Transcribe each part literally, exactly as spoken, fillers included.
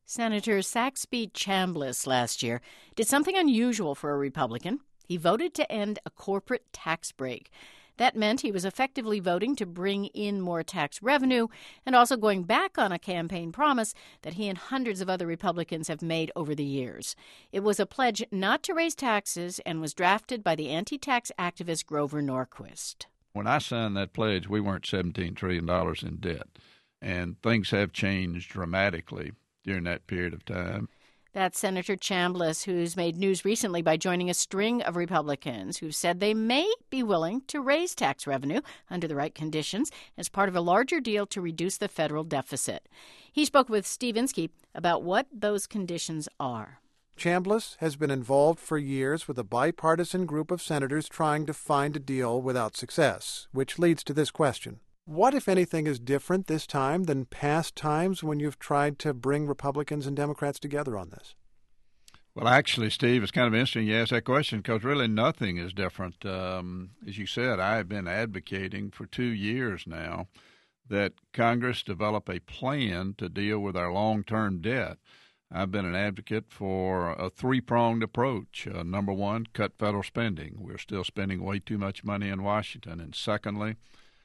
Senator Saxby Chambliss last year did something unusual for a Republican. He voted to end a corporate tax break. That meant he was effectively voting to bring in more tax revenue and also going back on a campaign promise that he and hundreds of other Republicans have made over the years. It was a pledge not to raise taxes and was drafted by the anti-tax activist Grover Norquist. When I signed that pledge, we weren't seventeen trillion dollars in debt, and things have changed dramatically during that period of time. That's Senator Chambliss, who's made news recently by joining a string of Republicans who said they may be willing to raise tax revenue under the right conditions as part of a larger deal to reduce the federal deficit. He spoke with Steve Inskeep about what those conditions are. Chambliss has been involved for years with a bipartisan group of senators trying to find a deal without success, which leads to this question. What, if anything, is different this time than past times when you've tried to bring Republicans and Democrats together on this? Well, actually, Steve, it's kind of interesting you ask that question because really nothing is different. Um, as you said, I have been advocating for two years now that Congress develop a plan to deal with our long-term debt. I've been an advocate for a three-pronged approach. Uh, number one, cut federal spending. We're still spending way too much money in Washington. And secondly,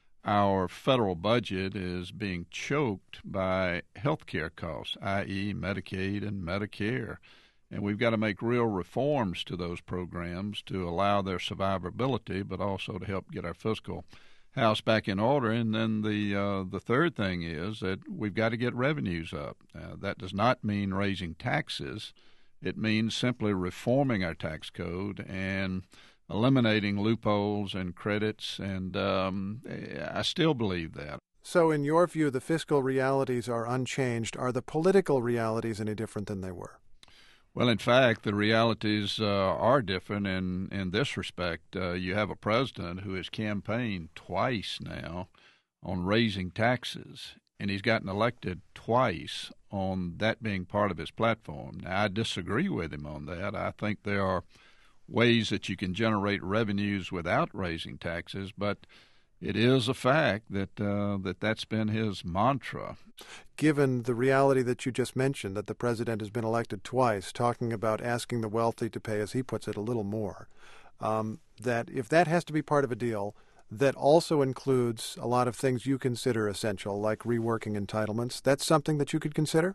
our federal budget is being choked by health care costs, that is. Medicaid and Medicare. And we've got to make real reforms to those programs to allow their survivability, but also to help get our fiscal house back in order. And then the uh, the third thing is that we've got to get revenues up. Uh, that does not mean raising taxes. It means simply reforming our tax code and eliminating loopholes and credits, and um, I still believe that. So in your view, the fiscal realities are unchanged. Are the political realities any different than they were? Well, in fact, the realities uh, are different in, in this respect. Uh, you have a president who has campaigned twice now on raising taxes, and he's gotten elected twice on that being part of his platform. Now, I disagree with him on that. I think there are ways that you can generate revenues without raising taxes, but it is a fact that uh, that that's been his mantra. Given the reality that you just mentioned, that the president has been elected twice, talking about asking the wealthy to pay, as he puts it, a little more, um, that if that has to be part of a deal that also includes a lot of things you consider essential, like reworking entitlements, that's something that you could consider?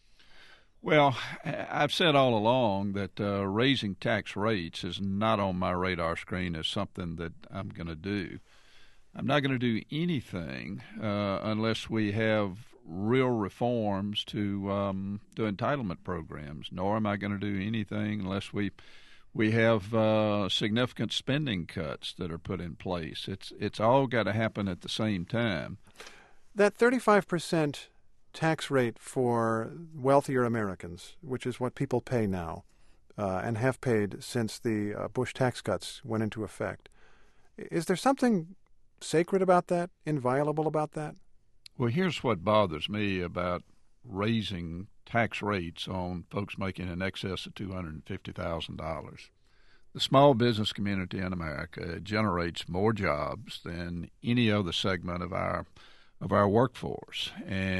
Well, I've said all along that uh, raising tax rates is not on my radar screen as something that I'm going to do. I'm not going to do anything uh, unless we have real reforms to um, to entitlement programs, nor am I going to do anything unless we we have uh, significant spending cuts that are put in place. It's, it's all got to happen at the same time. That thirty-five percent tax rate for wealthier Americans, which is what people pay now uh, and have paid since the uh, Bush tax cuts went into effect. Is there something sacred about that, inviolable about that? Well, here's what bothers me about raising tax rates on folks making in excess of two hundred fifty thousand dollars. The small business community in America generates more jobs than any other segment of our of our workforce,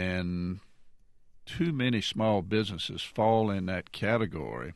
and too many small businesses fall in that category.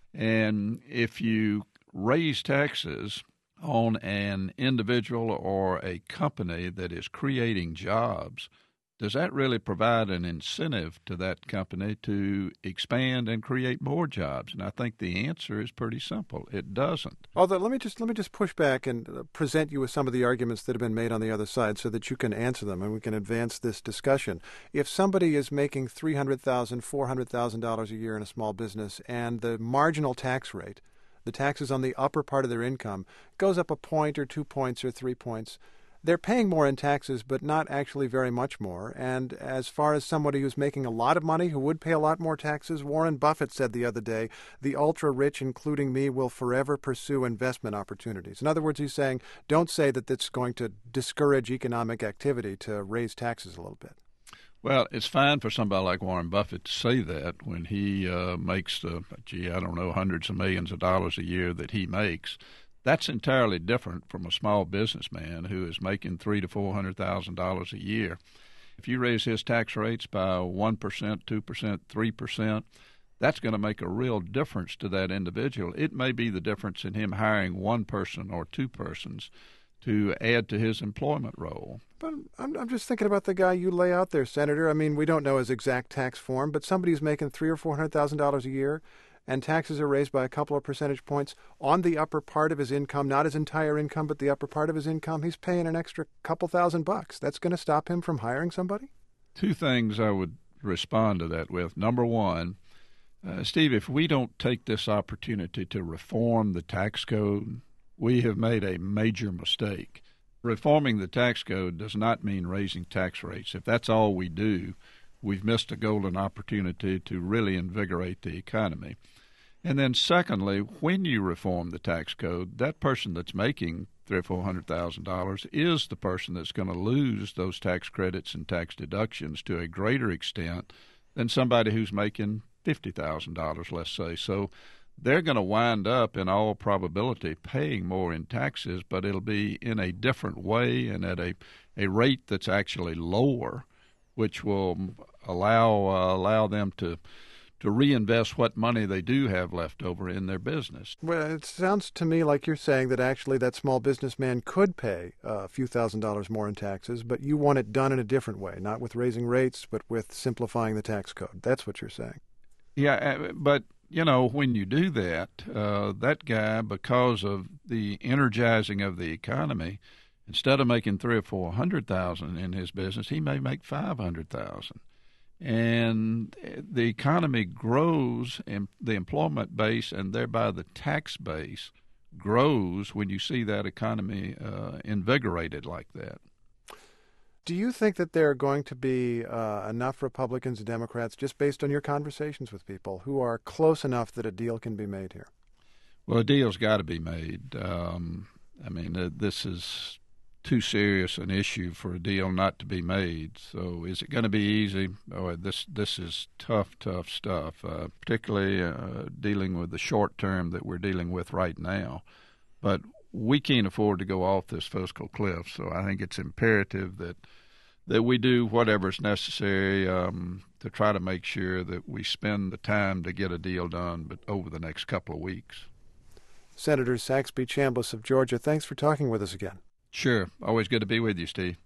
And if you raise taxes on an individual or a company that is creating jobs, does that really provide an incentive to that company to expand and create more jobs? And I think the answer is pretty simple. It doesn't. Although let me just let me just push back and present you with some of the arguments that have been made on the other side so that you can answer them and we can advance this discussion. If somebody is making three hundred thousand dollars, four hundred thousand dollars a year in a small business and the marginal tax rate, the taxes on the upper part of their income, goes up a point or two points or three points, they're paying more in taxes, but not actually very much more. And as far as somebody who's making a lot of money who would pay a lot more taxes, Warren Buffett said the other day, the ultra-rich, including me, will forever pursue investment opportunities. In other words, he's saying, don't say that that's going to discourage economic activity to raise taxes a little bit. Well, it's fine for somebody like Warren Buffett to say that when he uh, makes the, gee, I don't know, hundreds of millions of dollars a year that he makes. That's entirely different from a small businessman who is making three to four hundred thousand dollars a year. If you raise his tax rates by one percent, two percent, three percent, that's going to make a real difference to that individual. It may be the difference in him hiring one person or two persons to add to his employment role. But I'm, I'm just thinking about the guy you lay out there, Senator. I mean, we don't know his exact tax form, but somebody's making three or four hundred thousand dollars a year, and taxes are raised by a couple of percentage points on the upper part of his income, not his entire income, but the upper part of his income. He's paying an extra couple thousand bucks. That's going to stop him from hiring somebody? Two things I would respond to that with. Number one, uh, Steve, if we don't take this opportunity to reform the tax code, we have made a major mistake. Reforming the tax code does not mean raising tax rates. If that's all we do, we've missed a golden opportunity to really invigorate the economy. And then secondly, when you reform the tax code, that person that's making three or four hundred thousand dollars is the person that's going to lose those tax credits and tax deductions to a greater extent than somebody who's making fifty thousand dollars, let's say. So they're going to wind up, in all probability, paying more in taxes, but it'll be in a different way and at a, a rate that's actually lower, which will allow uh, allow them to to reinvest what money they do have left over in their business. Well, it sounds to me like you're saying that actually that small businessman could pay a few thousand dollars more in taxes, but you want it done in a different way, not with raising rates, but with simplifying the tax code. That's what you're saying. Yeah, but you know, when you do that, uh, that guy, because of the energizing of the economy, instead of making three or four hundred thousand in his business, he may make five hundred thousand. And the economy grows, and the employment base and thereby the tax base grows when you see that economy uh, invigorated like that. Do you think that there are going to be uh, enough Republicans and Democrats, just based on your conversations with people, who are close enough that a deal can be made here? Well, a deal's got to be made. Um, I mean, uh, this is too serious an issue for a deal not to be made. So is it going to be easy? Oh, this this is tough, tough stuff, uh, particularly uh, dealing with the short term that we're dealing with right now. But we can't afford to go off this fiscal cliff, so I think it's imperative that that we do whatever's necessary um, to try to make sure that we spend the time to get a deal done, but over the next couple of weeks. Senator Saxby Chambliss of Georgia, thanks for talking with us again. Sure. Always good to be with you, Steve.